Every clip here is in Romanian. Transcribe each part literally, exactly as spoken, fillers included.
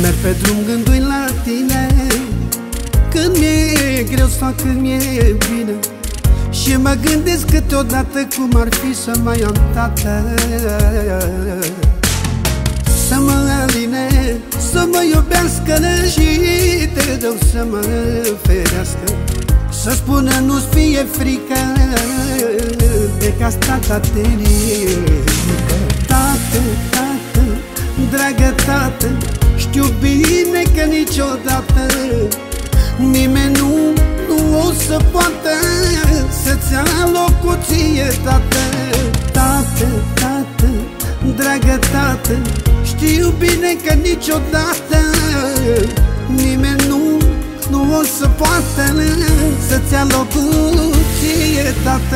merg pe drum gândui la tine, când mi-e greu sau când mi-e bine, și mă gândesc câteodată cum ar fi să mai am tată, să mă aline, să mă iubească și de rău să mă ferească, să spună nu-ți fie frică de ca tata te ridică. Tată, tată, dragă tată, știu bine că niciodată nimeni nu, nu o să poată să-ți ia locul ție, tată. Tată, tată, dragă tată, știu bine că niciodată nimeni nu, nu o să poată să-ți ia locul ție, tată.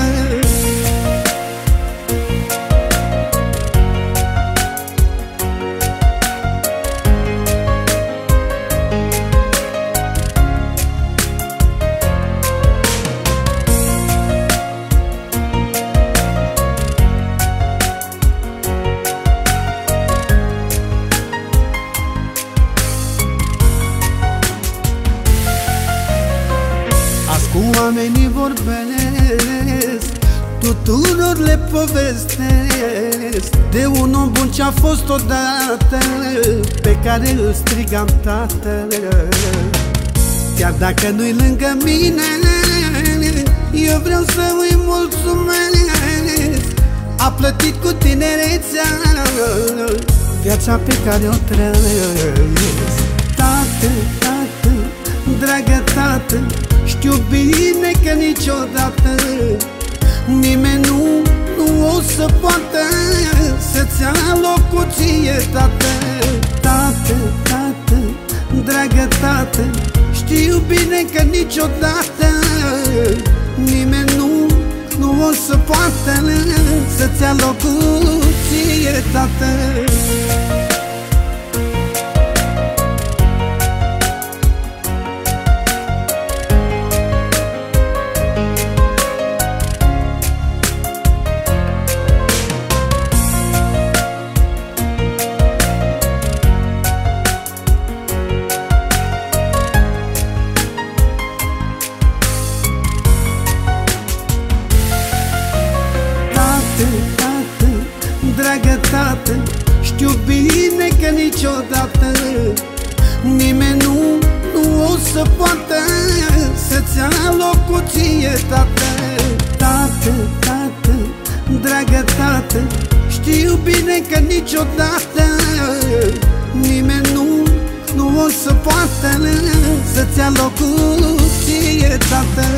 Cu oamenii vorbesc, tuturor le povestesc de un om bun ce-a fost odată, pe care îl strigam tată. Chiar dacă nu-i lângă mine, eu vreau să îi mulțumesc. A plătit cu tinerețea viața pe care o trăiesc. Tată, tată, dragă tată, știu bine că niciodată nimeni nu, nu o să poată să-ți ia locul ție, tată. Tată, tată, dragă tată, știu bine că niciodată nimeni nu, nu o să poată să-ți ia locul ție, tată. Tată, dragă tată, știu bine că niciodată nimeni nu, nu o să poată să-ți ia locul ție, tată. Tată, tată, dragă tată, știu bine că niciodată nimeni nu, nu o să poată să-ți ia locul ție, tată.